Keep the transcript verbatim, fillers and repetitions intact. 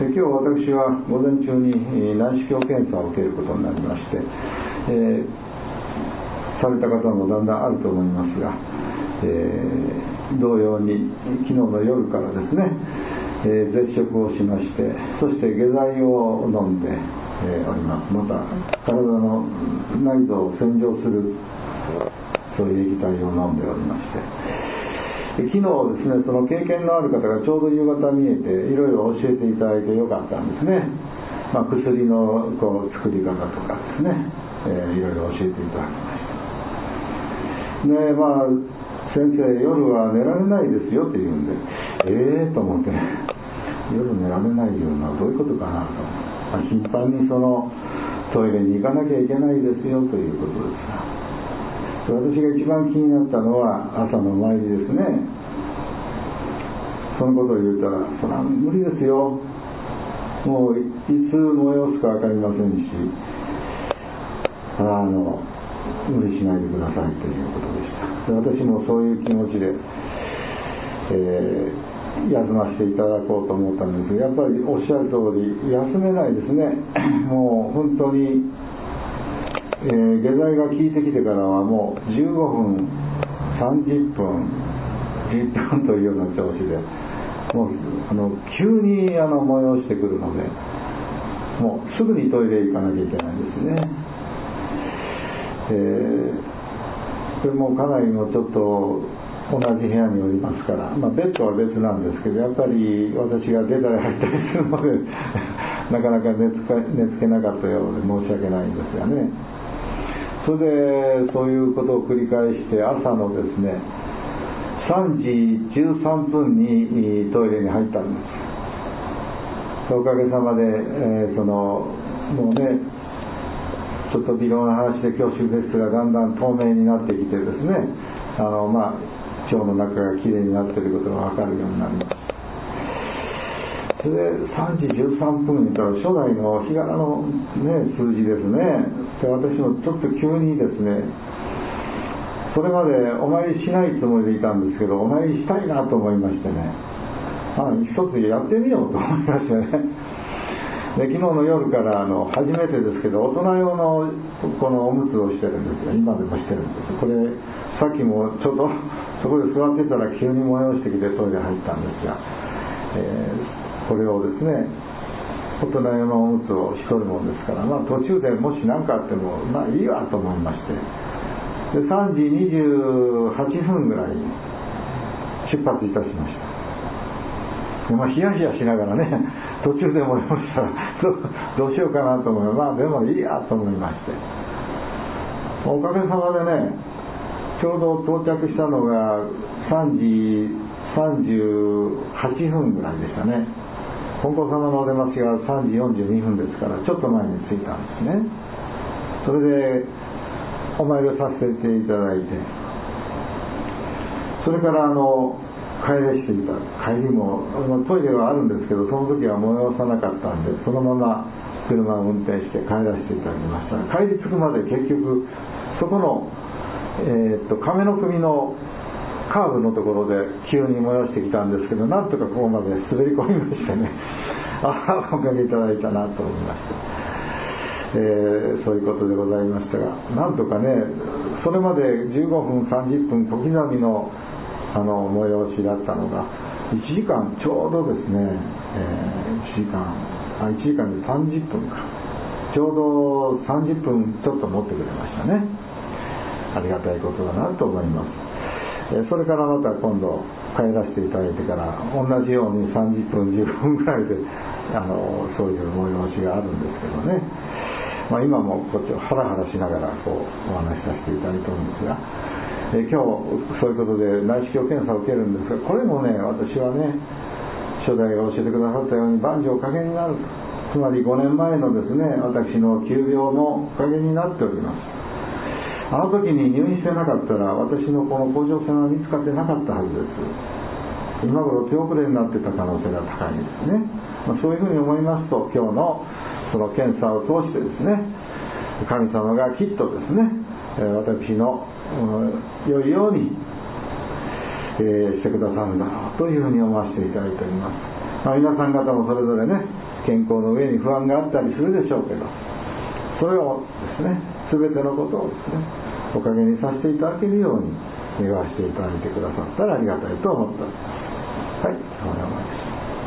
今日私は午前中に内視鏡検査を受けることになりまして、えー、された方もだんだんあると思いますが、えー、同様に昨日の夜からですね、えー、絶食をしまして、そして下剤を飲んで、えー、おります。また体の内臓を洗浄するそういう液体を飲んでおりまして、昨日ですね、その経験のある方がちょうど夕方見えていろいろ教えていただいてよかったんですね。まあ、薬のこう作り方とかですね、えー、いろいろ教えていただきました。で、まあ先生、夜は寝られないですよって言うんで、ええー、と思ってね、夜寝られないいうのはどういうことかなと、まあ、頻繁にそのトイレに行かなきゃいけないですよということですが、私が一番気になったのは朝の参りですね。そのことを言うたら、それは無理ですよ、もういつ催すか分かりませんし、あの無理しないでくださいということでした。で、私もそういう気持ちで、えー、休ませていただこうと思ったんですが、やっぱりおっしゃる通り休めないですね。もう本当に、えー、下剤が効いてきてからはもうじゅうごふん、さんじゅっぷん、じゅっぷんというような調子で、もうあの急にあの催してくるので、もうすぐにトイレ行かなきゃいけないんですね。えー、でも家内もちょっと同じ部屋におりますから、まあ、ベッドは別なんですけど、やっぱり私が出たり入ったりするのでなかなか寝つか、寝つけなかったようで申し訳ないんですがね。それでそういうことを繰り返して、朝のですねさんじじゅうさんぷんにトイレに入ったんです。おかげさまで、えー、そのもうね、ちょっと微量な話で恐縮ですが、だんだん透明になってきてですね、あのまあ腸の中がきれいになっていることが分かるようになります。それでさんじじゅうさんぷんに言ったら初代の日柄の、ね、数字ですね。で、私もちょっと急にですね、それまでお参りしないつもりでいたんですけど、お参りしたいなと思いましてね、あの一つやってみようと思いましてね。で、昨日の夜からあの初めてですけど、大人用のこのおむつをしてるんですよ。今でもしてるんです。これさっきもちょっとそこで座ってたら急に催してきてトイレ入ったんですが、えー、これをですね、大人用のおむつをしとるもんですから、まあ、途中でもし何かあってもまあいいわと思いまして、でさんじにじゅうはっぷんぐらいに出発いたしました。まあ、ヒヤヒヤしながらね、途中でもいましたらどうしようかなと思い、まあでもいいやと思いまして、おかげさまでね、ちょうど到着したのがさんじさんじゅうはっぷんぐらいでしたね。本校様のお出ましがさんじよんじゅうにふんですから、ちょっと前に着いたんですね。それでお参りをさせていただいて、それからあの帰らしていた帰りもトイレはあるんですけど、その時は催さなかったんで、そのまま車を運転して帰らせていただきました。帰り着くまで結局そこの、えー、っと亀の組のカーブのところで急に催してきたんですけど、なんとかここまで滑り込みましてね、ああおかげいただいたなと思いました。えー、そういうことでございましたが、なんとかね、それまでじゅうごふんさんじゅっぷん小刻みのあの催しだったのがいちじかんちょうどですね、えー、いちじかんあいちじかんでさんじゅっぷんか、ちょうどさんじゅっぷんちょっと持ってくれましたね。ありがたいことだなと思います。えー、それからまた今度帰らせていただいてから同じようにさんじゅっぷんじゅっぷんぐらいであのそういう催しがあるんですけどね、まあ、今もこっちをハラハラしながらこうお話しさせていただいておるんですが、え今日そういうことで内視鏡検査を受けるんですが、これもね、私はね、初代が教えてくださったように万事おかげになる、つまりごねんまえのですね、私の急病のおかげになっております。あの時に入院してなかったら私のこの甲状腺は見つかってなかったはずです。今頃手遅れになってた可能性が高いですね。まあ、そういうふうに思いますと、今日のその検査を通してですね、神様がきっとですね、私の良いように、えー、してくださるんだろうというふうに思わせていただいております。 まあ、皆さん方もそれぞれね、健康の上に不安があったりするでしょうけど、それをですね、全てのことをですね、おかげにさせていただけるように願わせていただいてくださったらありがたいと思っております。はい、そのようなです。